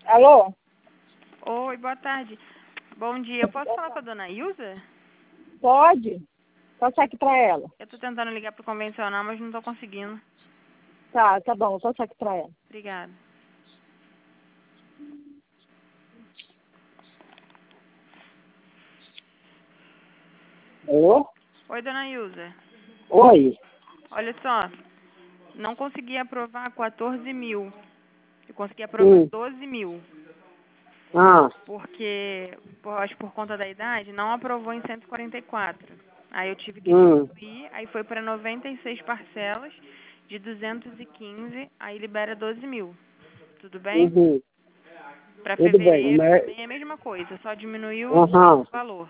Alô? Oi, boa tarde. Bom dia. Eu posso falar com a dona Ilza? Pode? Passa aqui pra ela. Eu tô tentando ligar pro convencional, mas não tô conseguindo. Tá bom, passa aqui pra ela. Obrigada. Alô? Oi, dona Ilza. Oi. Olha só, não consegui aprovar 14 mil. Eu consegui aprovar 12 mil. Ah. Porque, acho que por conta da idade, não aprovou em 144. Aí eu tive que diminuir, aí foi para 96 parcelas de 215, aí libera 12 mil. Tudo bem? Uhum. Para Tudo bem, fevereiro mas... também é a mesma coisa, só diminuiu Aham. o valor.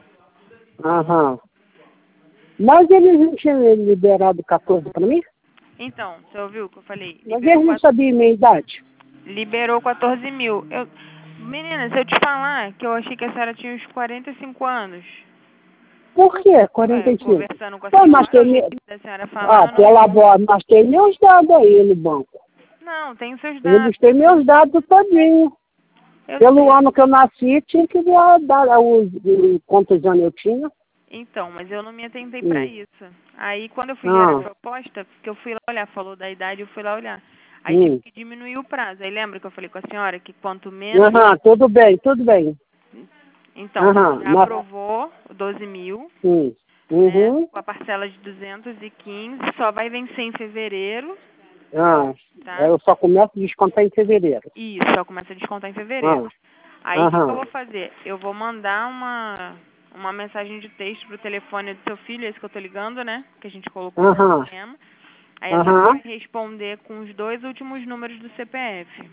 Aham. Mas eles não tinham liberado 14 pra mim? Então, você ouviu o que eu falei? Mas eles não sabiam minha idade. Liberou 14 mil. Menina, se eu te falar que eu achei que a senhora tinha uns 45 anos. Por quê? 45? Conversando com a Pô, mas senhora, eu tem... ouvi da senhora falando. pelo amor, mas tem meus dados aí no banco. Não, tem seus dados. Eles têm meus dados todinho. Pelo sei. ano que eu nasci, tinha que dar quantos anos eu tinha. Então, mas eu não me atentei pra isso. Aí, quando eu fui gerar a proposta, que eu fui lá olhar, falou da idade, eu fui lá olhar. Aí tive que diminuir o prazo. Aí lembra que eu falei com a senhora que quanto menos... Tudo bem, tudo bem. Então, já aprovou 12 mil, né, com a parcela de 215, só vai vencer em fevereiro. Tá? Eu só começo a descontar em fevereiro. Isso, só começa a descontar em fevereiro. Aí, o que eu vou fazer? Eu vou mandar uma mensagem de texto pro telefone do seu filho, esse que eu tô ligando, né? Que a gente colocou no sistema. Aí a senhora vai responder com os 2 últimos números do CPF.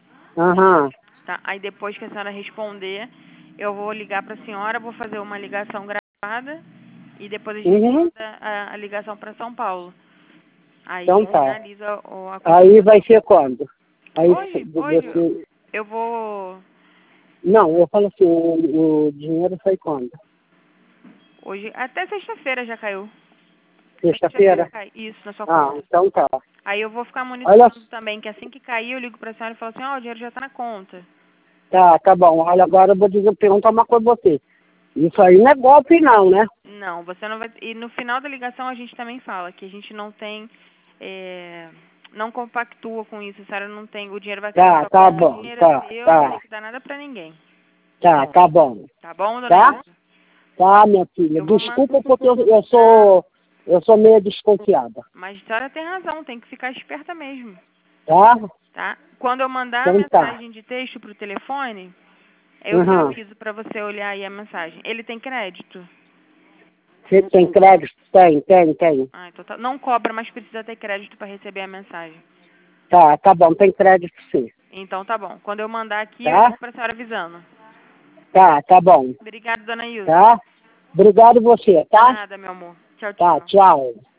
Tá? Aí depois que a senhora responder, eu vou ligar pra senhora, vou fazer uma ligação gravada e depois a gente manda a ligação pra São Paulo. Aí Então tá. finaliza a Aí vai ser quando? Aí hoje você... eu vou... Não, eu falo assim, o dinheiro sai quando? Hoje, até sexta-feira já caiu. Sexta-feira? Isso, na sua conta. Então tá. Aí eu vou ficar monitorando também, que assim que cair eu ligo pra senhora e falo assim, ó, o dinheiro já tá na conta. Tá bom. Olha, agora eu vou perguntar uma coisa pra você. Isso aí não é golpe não, né? Não, você não vai... E no final da ligação a gente também fala que a gente não tem... não compactua com isso, a senhora não tem... O dinheiro vai cair na sua conta, o dinheiro é seu, não tem que dar nada pra ninguém. Tá bom. Tá bom, dona Ilza? Tá, minha filha. Desculpa porque eu sou meio desconfiada. Mas a senhora tem razão, tem que ficar esperta mesmo. Tá? Quando eu mandar a mensagem de texto pro telefone, eu te aviso pra você olhar aí a mensagem. Ele tem crédito? Você tem crédito? Tem. Ah, então tá. Não cobra, mas precisa ter crédito pra receber a mensagem. Tá bom. Tem crédito sim. Então tá bom. Quando eu mandar aqui, eu ligo pra senhora avisando. Tá bom. Obrigada, dona Ilza. Tá? Obrigado você, tá? Nada, meu amor. Tchau, tchau. Tchau.